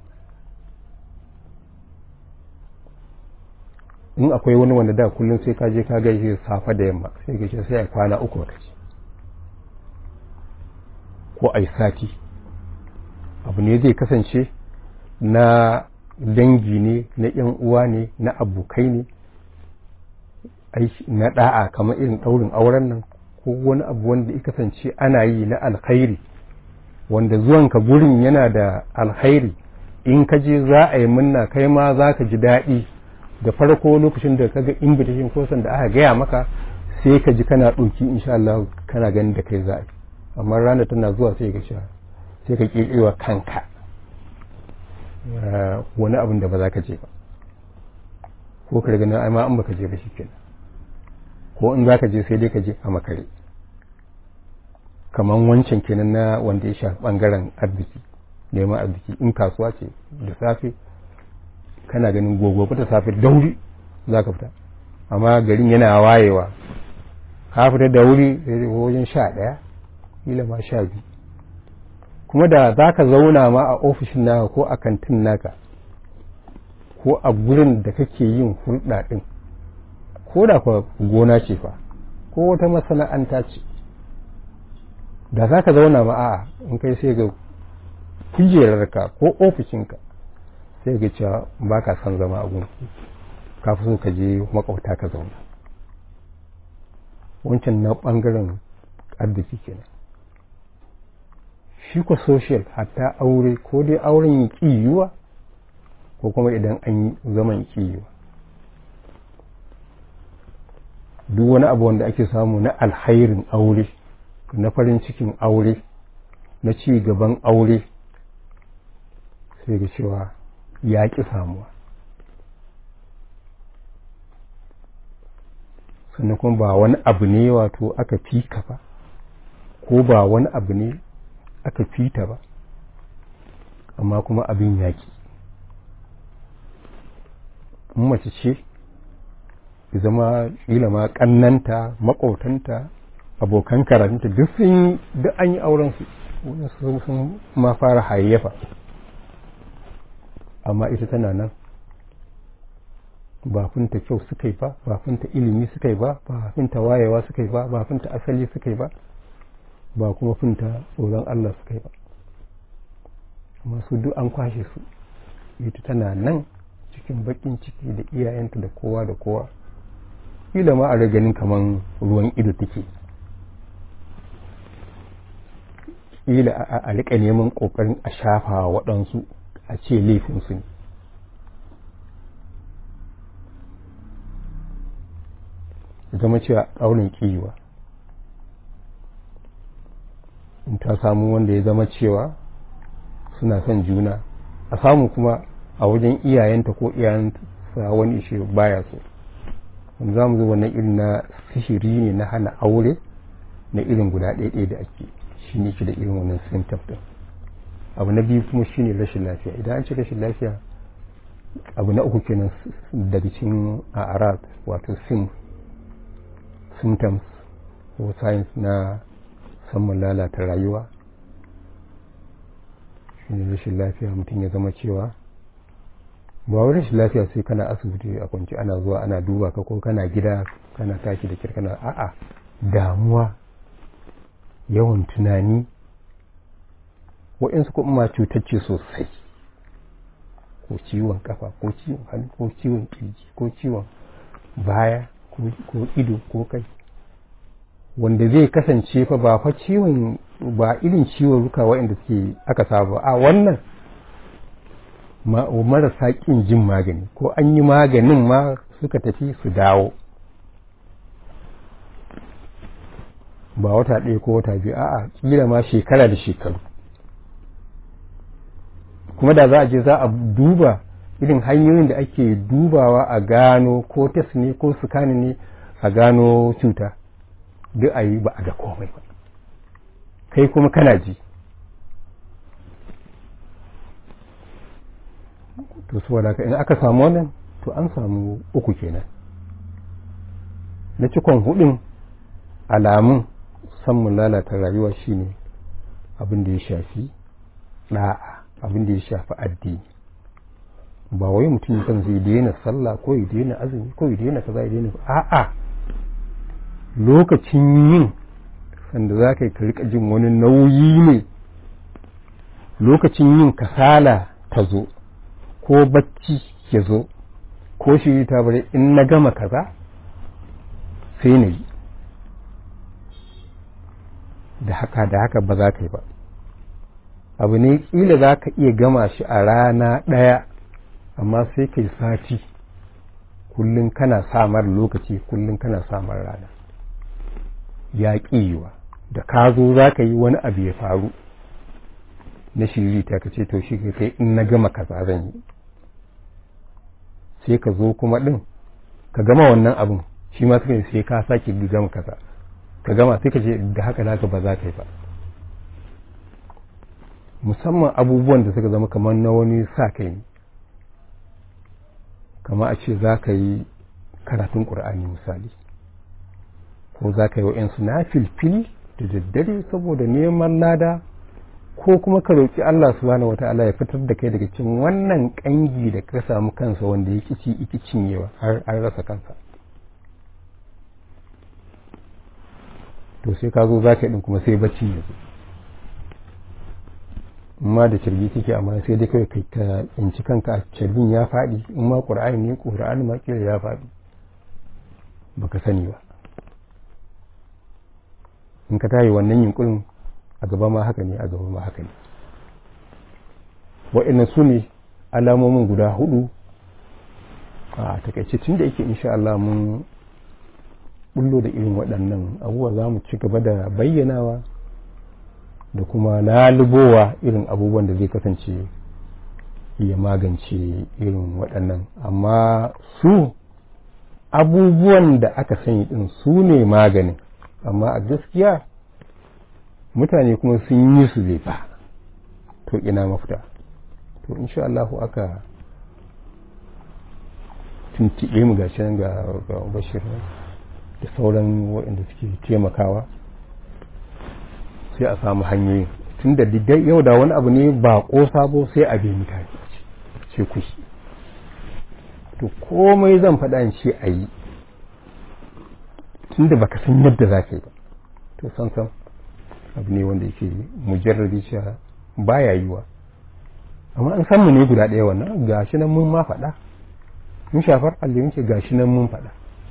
In akwai wani wanda da kullum sai ka je ka gaishe safa da yamma sai gaishe sai a kwana uku baka ci ko ai sati, abu ne zai kasance na dangi ne, na yan uwa ne, na abokai ne, na da'a kamar irin daurin auren nan ko wani abu wanda ya kasance ana yi na alkhairi, wanda zuwanka gurin yana da alkhairi, in ka je za a yi munna kai ma za ka ji daɗi. Da farko lokacin da ka ga invitation ko da aka gaya maka sai ka ji kana ɗauki insha Allah kana ganin da kai za a yi, amma ranar tana zuwa sai ka sha sai ka ƙirƙiwa kanka wani abin da ba za ka je ba, ko ka ganin ai ma an baka je ba shikenan, ko in za ka je sai dai ka je a makare. Kaman wancan kenan na wanda ya shafi bangaren arziki. neman arziki. In kasuwa ce da safe kana ganin gobe ta safe da wuri za ka fita, amma garin yana wayewa ka fita da wuri sai wajen sha ɗaya kila ma sha biyu, kuma da za ka zauna ma a ofishin naka ko a kantin naka ko a gurin da kake yin hulɗa ɗin, ko da kuwa gona ce fa ko wata masana'anta ce, da za ka zauna ma a'a in kai sai ga kujerarka ko ofishinka sai ga cewa ba ka son zama a gunku, ka fi so ka je makwabta ka zauna. Wancan na ɓangaren arziki kenan. Shi ko social, hatta aure, ko dai auren yi ƙiyuwa ko kuma idan an yi zaman ƙiyuwa, duk wani abu wanda ake samu na alhairin aure, na farin cikin aure, na ci gaban aure, sai ga cewa ya ƙi samuwa. Sannan kuma ba wani abu ne wato aka fika ba, ko ba wani abu ne aka fita ba, amma kuma abin yaƙi. In mace ce zama ƙila ma ƙannanta, maƙotanta, abokan karanta duk sun duk an yi auren su, wani sun ma fara hayayyafa, amma ita tana nan. Ba finta kyau suka yi ba, ba finta ilimi suka yi ba, ba finta wayewa suka yi ba, ba finta asali suka yi ba, ba kuma finta tsoron Allah suka yi ba, amma su duk an kwashe su. Ita tana nan cikin bakin ciki da iyayenta da kowa da kowa, kila ma a ganin kaman ruwan ido take, kila a rika neman kokarin a shafa waɗansu a ce laifinsu ne. Zama cewa auren ƙiwa, in ta samu wanda ya zama cewa suna son juna, a samu kuma a wajen iyayenta ko iyayenta wani ishe baya so. Wanda za mu zo wannan irin na sihiri ne na hana aure na irin guda ɗaya da ake, shi ne shi da irin wannan symptom ɗin. Abu na biyu kuma shi ne rashin lafiya. Idan an ce rashin lafiya, abu na uku kenan daga cikin a'arad, wato sim symptoms ko signs na samun lalata rayuwa, shi ne rashin lafiya. Mutum ya zama cewa ba wani rashin lafiya sai kana asibiti a kwanci ana zuwa ana duba ka, ko kana gida kana tashi da kyar kana a'a damuwa, yawan tunani, waɗansu kuma ma cutacce sosai, ko ciwon kafa ko ciwon hannu ko ciwon kirji ko ciwon baya ko ido ko kai, wanda zai kasance fa ba fa ciwon ba irin ciwon ruka waɗanda suke aka saba a wannan marasa ƙin jin magani, ko an yi maganin ma suka tafi su dawo, ba wata ɗaya ko wata biyu, a'a kila ma shekara da shekaru. Kuma da za a je za a duba irin hanyoyin da ake dubawa a gano ko test ne ko sukani ne a gano cuta, duk a yi ba a ga komai ba, kai kuma kana ji. To saboda haka in aka samu wannan, to an samu uku kenan. Na cikon hudun alamun samun lalata rayuwa shine abin da ya shafi da'a, abin da ya shafi addini. Ba wai mutum kan zai daina sallah ko ya daina azumi ko ya daina kaza ya daina, a'a lokacin yin sanda za ka yi ka rika jin wani nauyi ne, lokacin yin kasala ta zo ko bacci ya zo ko shi ta bare, in na gama kaza sai na yi, da haka da haka ba za ka yi ba. Abu ne kila za ka iya gama shi a rana ɗaya, amma sai ka yi sati kullum kana samar lokaci, kullum kana samar rana, ya ƙiwa. Da ka zo za ka yi wani abu ya faru na shiri ta ka ce to shi kai in na gama kaza zan yi, sai ka zo kuma ɗin ka gama wannan abin, shi ma suka sai ka sake gama kaza, ka gama sai ka ce da haka naka ba za ka yi ba. musamman abubuwan da suka zama kamar na wani sa kai ne, kama a ce za ka yi karatun ƙur'ani misali, ko za ka yi wa'yansu na filfili da daddare saboda neman lada, ko kuma ka roƙi Allah subhanahu wata'ala ya fitar da kai daga cikin wannan ƙangi da ka samu kansa wanda ya kici iki cinyewa har an rasa kansa. To sai ka zo za ka yi ɗin kuma sai bacci ya zo, amma da cirgi kike amma sai dai kawai kai ka inci kanka a cirbin ya faɗi, in ma ƙur'ani ne ƙur'ani ma kila ya faɗi baka sani ba. In ka tayi wannan yunkurin a gaba ma haka ne, a gaba ma haka ne. Waɗannan su ne alamomin guda hudu a takaice, tun da yake insha Allah mun bullo da irin waɗannan abubuwa za mu ci gaba da bayyanawa da kuma lalubowa irin abubuwan da zai kasance ya magance irin waɗannan. Amma su abubuwan da aka sani ɗin su ne maganin, amma a gaskiya mutane kuma sun yi su zai fa, to ina mafita. To insha Allah aka tuntuɓe mu gashi nan ga Bashir da sauran waɗanda suke taimakawa, sai a samu hanyoyin, tun da yau da wani abu ne ba ko sabo sai a bi mutane ce ku shi. To komai zan faɗa in ce a yi, tun da baka san yadda za ka yi ba, to san san abu ne wanda yake mujarrabi cewa baya yiwa. Amma an san mu ne guda ɗaya wannan, gashi nan mun ma faɗa, mun shafar aljihun ce gashi nan mun faɗa.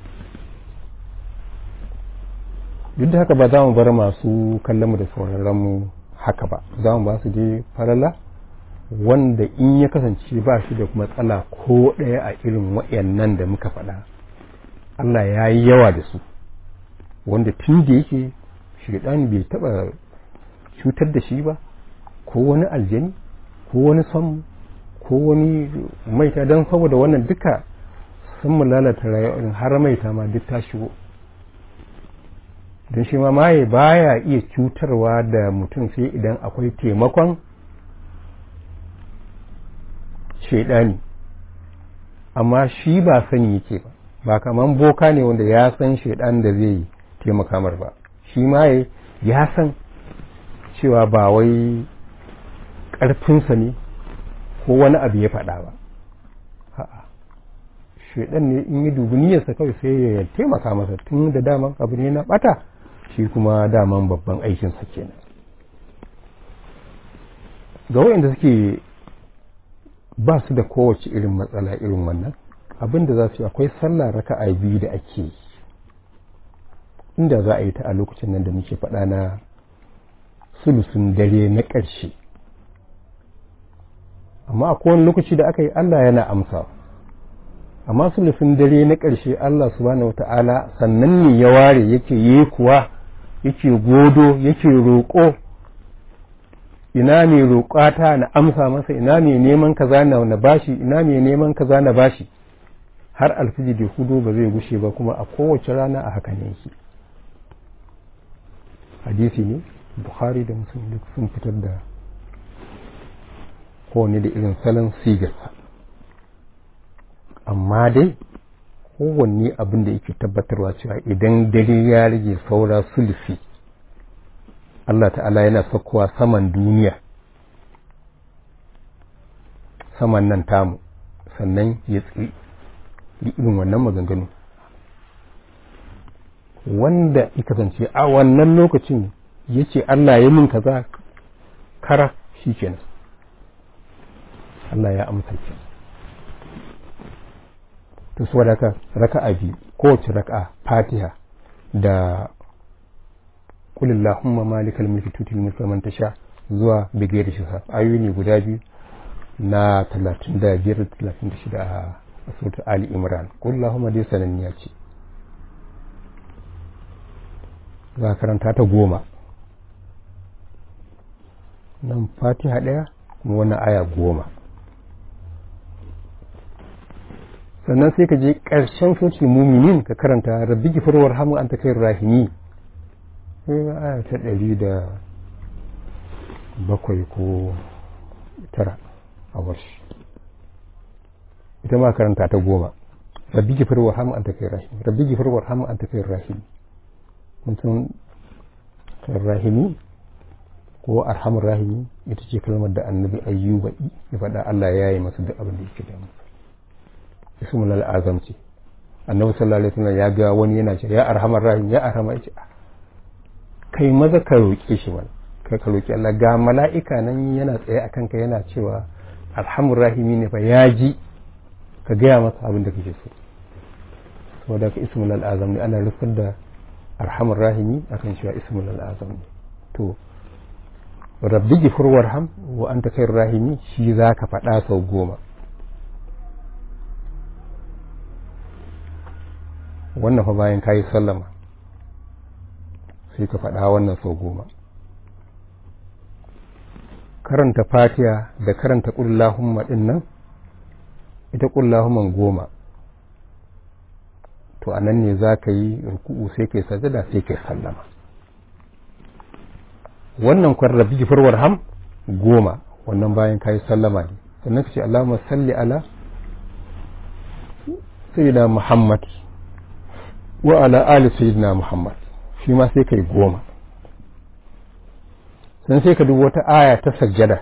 Duk da haka ba za mu bar masu kallon mu da sauraron mu haka ba, za mu ba su je farala wanda in ya kasance ba shi da matsala ko ɗaya a irin waɗannan da muka faɗa, Allah ya yi yawa da su, wanda tun da yake shaiɗani bai taɓa cutar da shi ba, ko wani aljani ko wani sam ko wani maita, don saboda wannan duka sun mu lalata rayuwar har maita ma duk ta shigo. Don shi ma maye baya iya cutarwa da mutum sai idan akwai taimakon shaidani, amma shi ba sani yake ba, ba kaman boka ne wanda ya san shaidan da zai taimaka mar ba. Shi maye ya san cewa ba wai ƙarfinsa ne ko wani abu ya faɗa ba, a'a shaidan ne in yi dubi niyyarsa kawai sai ya taimaka masa, tun da daman abu ne na ɓata, shi kuma daman babban aikinsa kenan. Ga waɗanda suke ba su da kowace irin matsala irin wannan, abin da za su yi, akwai sallah raka'a biyu da ake yi, inda za a yi ta a lokacin nan da muke faɗa na sulusun dare na ƙarshe. Amma a kowane lokaci da aka yi Allah yana amsa, amma sulusun dare na ƙarshe Allah subhanahu wata'ala sannan ne ya ware yake yi kuwa, yake godo, yake roƙo, ina mai roƙata na amsa masa, ina mai neman kaza na bashi, ina mai neman kaza na bashi, har alfijir da hudu ba zai gushe ba, kuma a kowace rana a haka ne yake. Hadisi ne Bukhari da Muslim duk sun fitar da kowane da irin salon sigarsa, amma dai kowanne abin da yake tabbatarwa cewa idan dare ya rage saura sulusi, Allah ta'ala yana saukowa saman duniya, saman nan tamu, sannan ya tsi irin wannan maganganu, wanda ya kasance a wannan lokacin ya ce Allah ya min kaza kara, shi kenan Allah ya amsa ke. To su wadaka raka'a biyu, kowace raka'a Fatiha da qul illahumma malikal mulki tutil mulka man tasha zuwa bigayar hisab, ayoyi ne guda biyu na talatin da biyar da talatin da shida a suratul Ali Imran. Qul illahumma dai sananniya ce, za karanta ta goma, nan Fatiha ɗaya kuma wannan aya goma. Sannan sai ka je ƙarshen suratul Muminin ka karanta rabbi ghfir warham anta khairur rahimi, sai aya ta ɗari da bakwai ko tara a warshi. Ita ma karanta ta goma. Rabbi gifir warham anta khairur rahim. Rabbi gifir warham anta khairur rahim. Mun san rahimi ko arhamur rahimi ita ce kalmar da annabi ayyuba ya faɗa Allah ya yi masa duk abin da yake da mu. Ismul al-azam ce. Annabi sallallahu alaihi wasallam ya ga wani yana cewa ya arhamar rahim ya arhama yace kai maza ka roƙe shi mana kai ka roƙi Allah ga mala'ika nan yana tsaye akan ka yana cewa arhamur rahimi ne fa ya ji ka gaya masa abin da kake so. Saboda ka ismul al-azam ne ana rufar da arhamur rahimi akan cewa ismul al-azam ne. To rabbi ghfir warham wa anta khairur rahimi shi zaka faɗa sau goma. Wannan fa bayan kayi sallama sai ka faɗa wannan sau goma. Karanta fatiha da karanta ƙullahumma ɗin nan ita ƙullahumman goma to a nan ne za ka yi ruku'u sai kai sajada sai kai sallama. Wannan kwan rabbi gifir warham goma wannan bayan kayi sallama ne. Sannan ka ce Allahumma salli ala sayyidina Muhammad wa ala ali sayyidina Muhammad shi ma sai kai goma. Sannan sai ka dubi wata aya ta sajjada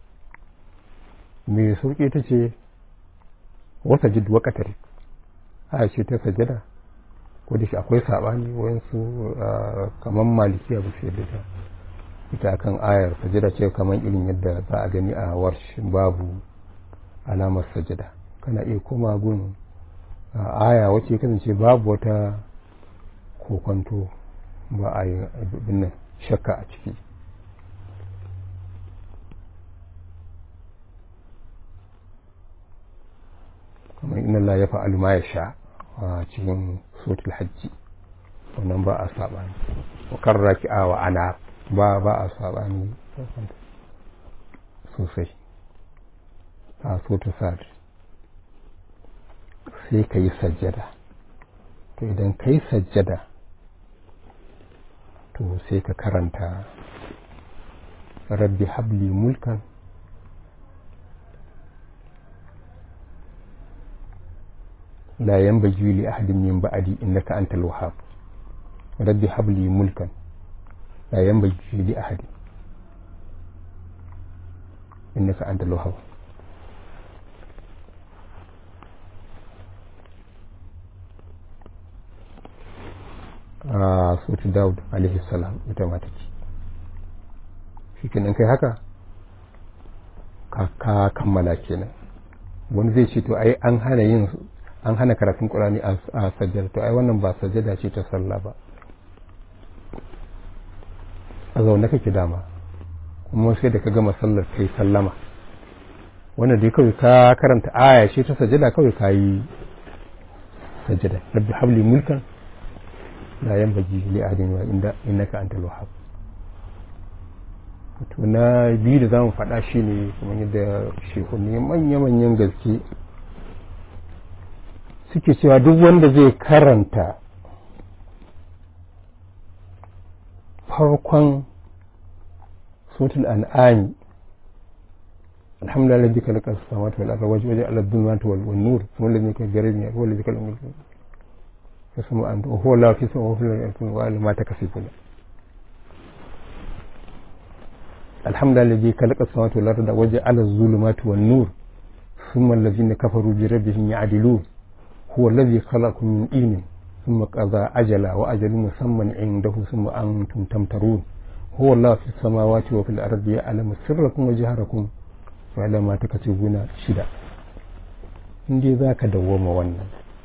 mai sauƙi ta ce wata jid waƙatari aya ce ta sajjada ko da shi akwai saɓani wayansu kamar malikiya ba su yadda ta ita kan ayar sajjada ce kamar irin yadda za a gani a warsh babu alamar sajjada. Kana iya koma gun aya wacce kasance babu wata kokonto ba a yi abin nan shakka a ciki. kamar inna Allah ya fa'alu ma ya sha a cikin suratul hajji wannan ba a sabani wa karraki wa ana ba ba a sabani sosai a suratul sad sai kai sajjada. To idan kai sajjada to sai ka karanta rabbi habli mulkan لا ينبغي لأحد من بعدي إنك أنت الوهاب. ربي هب لي ملكا لا ينبغي لأحد إنك أنت الوهاب. آه سورة داود عليه السلام ita ma take. Shi kenan kai haka ka kammala kenan. Wani zai ce to ai an hana yin an hana karatun Qur'ani a sajjada. To ai wannan ba sajjada ce ta sallah ba, a zaune kake dama kuma sai da ka gama sallar kai sallama. Wannan dai kawai ka karanta aya ce ta sajjada kawai ka yi sajjada. Rabbi habli mulkan la yanbaghi li ahadin wa inda innaka antal wahhab. To na biyu da zamu faɗa shine kuma yadda shehunni manya-manyan gaske suke cewa duk wanda zai karanta farkon suratul an'am alhamdulillah bika laqad samawati wal ardi waj'a al-dhulumati wal nur thumma alladhina kafaru huwa alladhi khalaqakum yasmu an huwa la fi samawati wa ma takasibun alhamdulillah bika laqad samawati wal ardi waj'a al-dhulumati wan nur thumma alladhina kafaru bi rabbihim ya'dilun هو الذي خلقكم من طين ثم قضى أجلا وأجل مسمى عنده ثم أنتم تمترون هو الله في السماوات وفي الأرض يعلم سركم وجهركم ويعلم ما تكتبون شدا. indai za ka dawwama wannan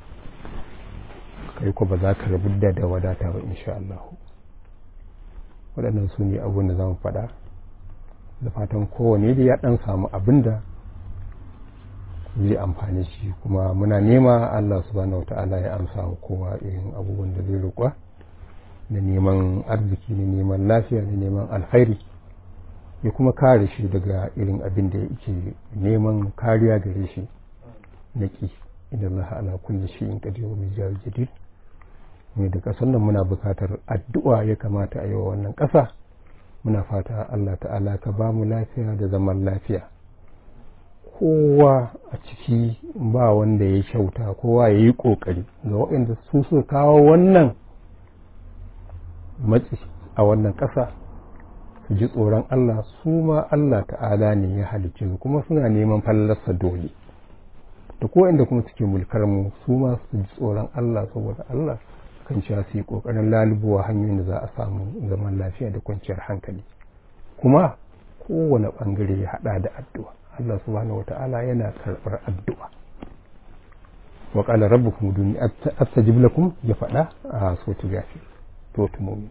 kai ko ba za ka rabu da wadata ba insha Allah. Waɗannan su ne abubuwan da za mu faɗa da fatan kowane da ya ɗan samu abin da zai amfani shi, kuma muna nema Allah subhanahu wata'ala ya amsa wa kowa irin abubuwan da zai roƙa da neman arziki, da neman lafiya, da neman alkhairi, ya kuma kare shi daga irin abin da yake neman kariya gare shi na ƙi. Idan Allah ala kulli shay'in qadir wa bijal jadid. Mai da ƙasar nan muna buƙatar addu'a ya kamata a yi wa wannan ƙasa muna fata Allah ta'ala ka ba mu lafiya da zaman lafiya. Kowa a ciki ba wanda ya kyauta, kowa ya yi ƙoƙari ga waɗanda su suka kawo wannan matsi a wannan ƙasa su ji tsoron Allah, su ma Allah ta'ala ne ya halicce su kuma suna neman fallarsa dole. Da ko inda kuma suke mulkar mu su ma su ji tsoron Allah, saboda Allah kan cewa su yi ƙoƙarin lalubuwa hanyoyin da za a samu zaman lafiya da kwanciyar hankali. Kuma kowane ɓangare ya haɗa da addu'a. Allah subhanahu wata'ala yana karɓar addu'a. Wa qala rabbukum ud'uni astajib lakum, ya faɗa a suratul ghafir, suratul mu'min.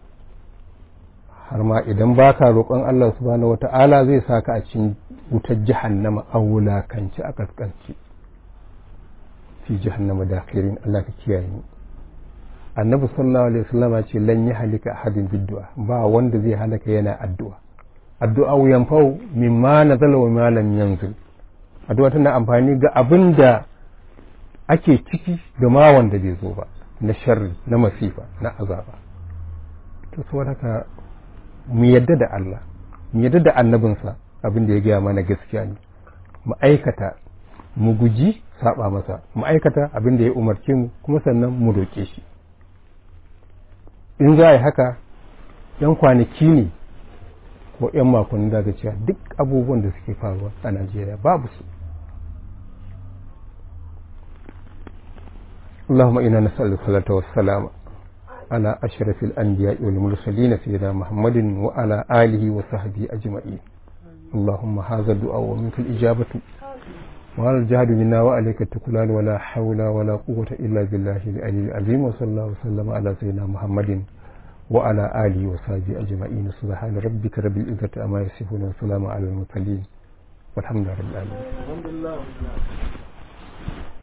Har ma idan baka roƙon Allah subhanahu wata'ala zai saka a cikin wutar jahannama a wulakanci a kaskanci. Fi jahannama dakhirin, Allah ka kiyaye ni. Annabi sallallahu alaihi wasallam ce lan yi halika ahadin bid'a, ba wanda zai halaka yana addu'a. Addu'a yanfau mimma nazala wa ma lam yanzil. Addu'a tana amfani ga abin da ake ciki da ma wanda bai zo ba, na sharri, na masifa, na azaba. To saboda haka mu yadda da Allah, mu yadda da annabinsa, abin da ya gaya mana gaskiya ne. Mu aikata, mu guji saba masa, mu aikata abin da ya umarce mu, kuma sannan mu roƙe shi. In za a yi haka, ‘yan kwanaki ne ko ‘yan makonni da ga cewa duk abubuwan da suke faruwa a Najeriya babu su. Allahumma ina nas'aluka salata was salama ala ashrafil anbiya'i wal mursalin sayyidina Muhammadin wa ala alihi wa sahbihi ajma'in. Allahumma hadha du'a wa minka al-ijabatu wa al-jahdu minna wa alayka at-tukulan wa la hawla wa la quwwata illa billahi al-aliyyil azim. Wa sallallahu sallama ala sayyidina Muhammadin wa ala alihi wa sahbihi ajma'in. Subhana rabbika rabbil izzati amma yasifun wa salamun ala al-mursalin walhamdulillahi rabbil alamin.